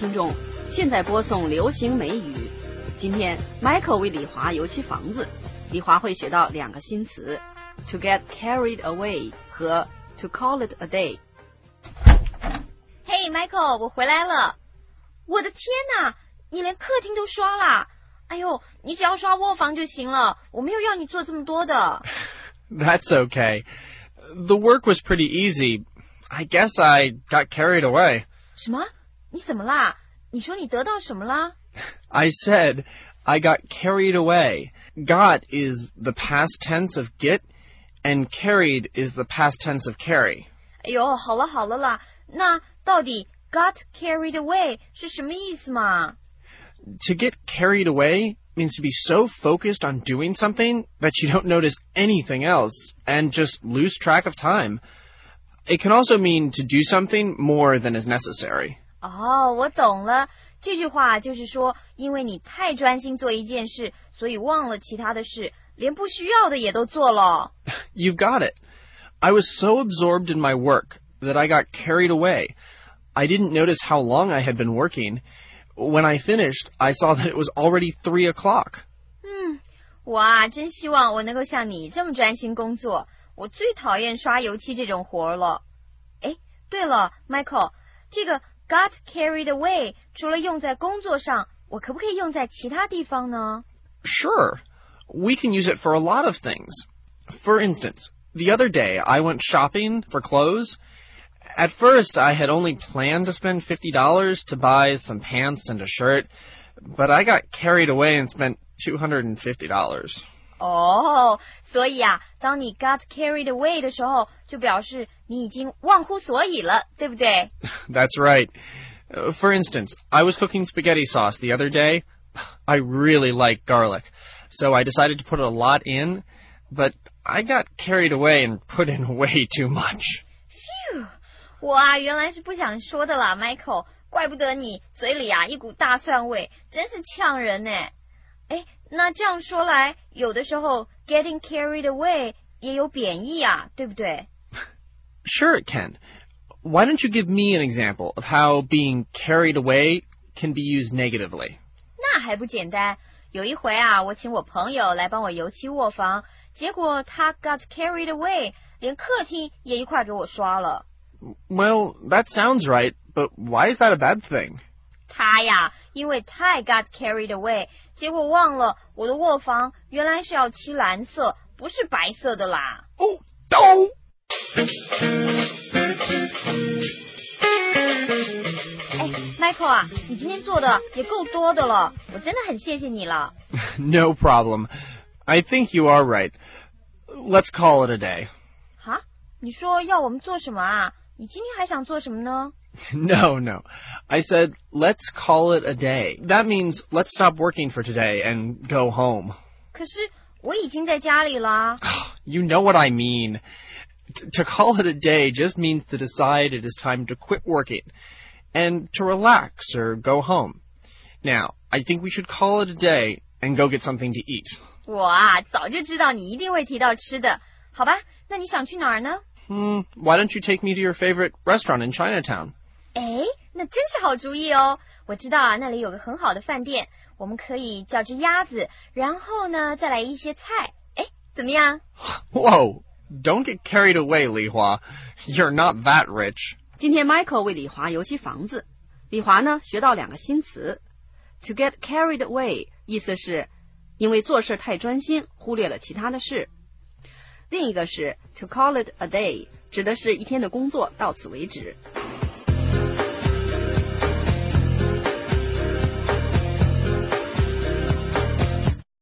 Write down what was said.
听众，现在播送流行美语。今天 Michael 为李华油漆房子，李华会学到2个新词 ：to get carried away 和 to call it a day。 嘿 Michael， 我回来了。我的天哪，你连客厅都刷啦！哎呦，你只要刷卧房就行了，我没有要你做这么多的。 That's okay. The work was pretty easy. I guess I got carried away. 什么？你怎么啦？你说你得到什么啦？ I said I got carried away. Got is the past tense of get, and carried is the past tense of carry. 哎呦，好了好了啦，那到底 got carried away 是什么意思嘛？ To get carried away means to be so focused on doing something that you don't notice anything else and just lose track of time. It can also mean to do something more than is necessary. 哦，我懂了。这句话就是说，因为你太专心做一件事，所以忘了其他的事，连不需要的也都做了。 You've got it. I was so absorbed in my work that I got carried away. I didn't notice how long I had been working. When I finished, I saw that it was already 3 o'clock. 哇，真希望我能够像你这么专心工作。我最讨厌刷油漆这种活了。诶，对了 ，Michael， 这个 got carried away 除了用在工作上，我可不可以用在其他地方呢？ Sure. We can use it for a lot of things. For instance, the other day I went shopping for clothes. At first, I had only planned to spend $50 to buy some pants and a shirt, but I got carried away and spent $250. 哦，所以啊，当你 got carried away 的时候，就表示你已经忘乎所以了，对不对？ That's right. For instance, I was cooking spaghetti sauce the other day. I really like garlic, so I decided to put a lot in, but I got carried away and put in way too much. Phew， 哇，原来是不想说的啦 ，Michael， 怪不得你嘴里啊一股大蒜味，真是呛人呢。诶，那这样说来，有的时候 getting carried away 也有贬义啊，对不对？ Sure it can. Why don't you give me an example of how being carried away can be used negatively? 那还不简单。有一回啊，我请我朋友来帮我油漆卧房，结果他 got carried away， 连客厅也一块给我刷了。 Well, that sounds right, but why is that a bad thing? 他呀，因为太 got carried away， 结果忘了我的卧房原来是要漆蓝色，不是白色的啦。 Oh, no! 哎 ，Michael 啊，你今天做的也够多的了，我真的很谢谢你了。 No problem. I think you are right. Let's call it a day. 哈，你说要我们做什么啊？你今天还想做什么呢？ No. I said, let's call it a day. That means let's stop working for today and go home. 可是我已经在家里啦。 You know what I mean. To call it a day just means to decide it is time to quit working and to relax or go home. Now, I think we should call it a day and go get something to eat. 我啊，早就知道你一定会提到吃的。好吧，那你想去哪儿呢？ Why don't you take me to your favorite restaurant in Chinatown? 哎，那真是好主意哦！我知道啊，那里有个很好的饭店，我们可以叫只鸭子，然后呢，再来一些菜。哎，怎么样？ Whoa, don't get carried away, Li Hua. You're not that rich. 今天 Michael 为李华油漆房子，李华呢学到2个新词 ：to get carried away， 意思是因为做事太专心，忽略了其他的事；另一个是 to call it a day， 指的是一天的工作到此为止。